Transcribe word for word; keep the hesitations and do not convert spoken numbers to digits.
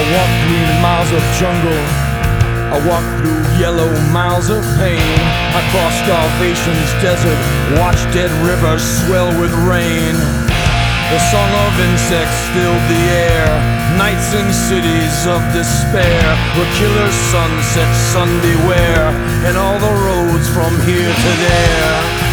walked through miles of jungle. I walked through yellow miles of pain. I crossed starvation's desert, watched dead rivers swell with rain. The song of insects filled the air. Nights in cities of despair, where killer sunsets, sun beware, and all the roads from here to there.